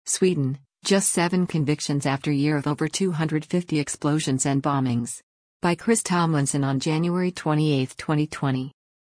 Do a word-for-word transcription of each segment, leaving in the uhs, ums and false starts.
Sweden, just seven convictions after year of over two hundred fifty explosions and bombings. By Chris Tomlinson on January twenty-eighth, twenty twenty.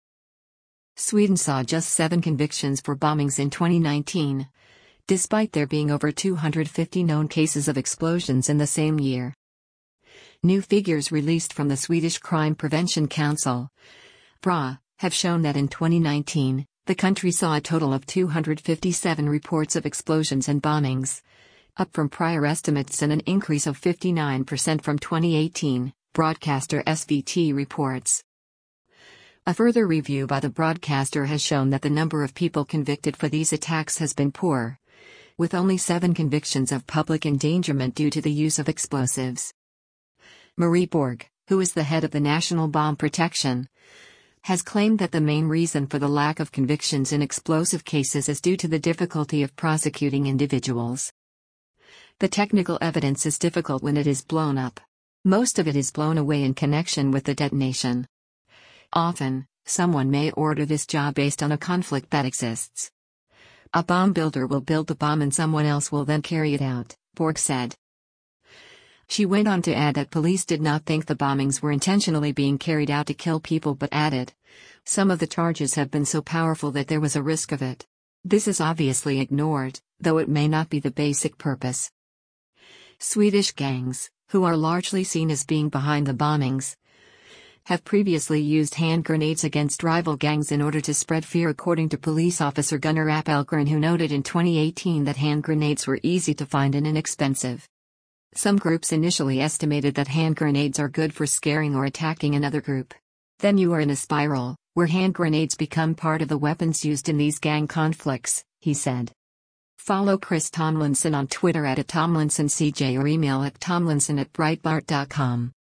Sweden saw just seven convictions for bombings in twenty nineteen, despite there being over two hundred fifty known cases of explosions in the same year. New figures released from the Swedish Crime Prevention Council, B R A, have shown that in twenty nineteen, the country saw a total of two hundred fifty-seven reports of explosions and bombings, up from prior estimates and an increase of fifty-nine percent from twenty eighteen, broadcaster S V T reports. A further review by the broadcaster has shown that the number of people convicted for these attacks has been poor, with only seven convictions of public endangerment due to the use of explosives. Marie Borg, who is the head of the National Bomb Protection, has claimed that the main reason for the lack of convictions in explosive cases is due to the difficulty of prosecuting individuals. The technical evidence is difficult when it is blown up. Most of it is blown away in connection with the detonation. Often, someone may order this job based on a conflict that exists. A bomb builder will build the bomb and someone else will then carry it out, Borg said. She went on to add that police did not think the bombings were intentionally being carried out to kill people but added, "Some of the charges have been so powerful that there was a risk of it. This is obviously ignored, though it may not be the basic purpose." Swedish gangs, who are largely seen as being behind the bombings, have previously used hand grenades against rival gangs in order to spread fear, according to police officer Gunnar Appelgren, who noted in twenty eighteen that hand grenades were easy to find and inexpensive. Some groups initially estimated that hand grenades are good for scaring or attacking another group. Then you are in a spiral, where hand grenades become part of the weapons used in these gang conflicts, he said. Follow Chris Tomlinson on Twitter at Tomlinson C J or email at tomlinson at breitbart dot com.